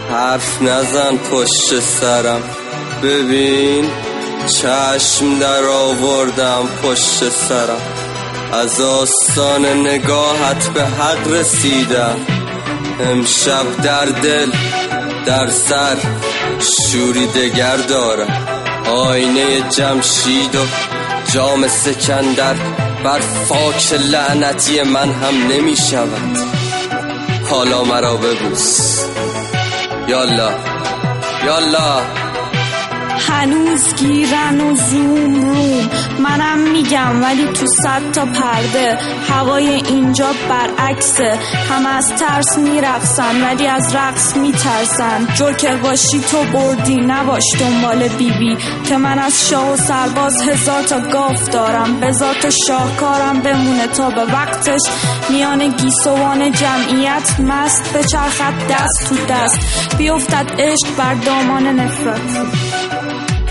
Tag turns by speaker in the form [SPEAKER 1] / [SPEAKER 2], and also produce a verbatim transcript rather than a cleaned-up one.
[SPEAKER 1] حرف نزن پشت سرم، ببین چشم در آوردم پشت سرم، از آستان نگاهت به حق رسیدم. امشب در دل در سر شوری دگر دارم، آینه جمشید و جام سکندر بر فاک لعنتی من هم نمی شود. حالا مرا ببوس، یالا یالا.
[SPEAKER 2] هنوز گیرن و زوم روم، منم میگم ولی تو صد تا پرده. هوای اینجا برعکسه، هم از ترس میرقصن ولی از رقص میترسن. جوکر باشی تو بردی، نباش دنبال بیبی بی. که من از شاه و سرباز هزار تا گاف دارم، بذار تو شاهکارم بمونه تا به وقتش. میان گیسوان جمعیت مست به چرخت دست تو دست، بیفتد عشق بر دامان نفرت.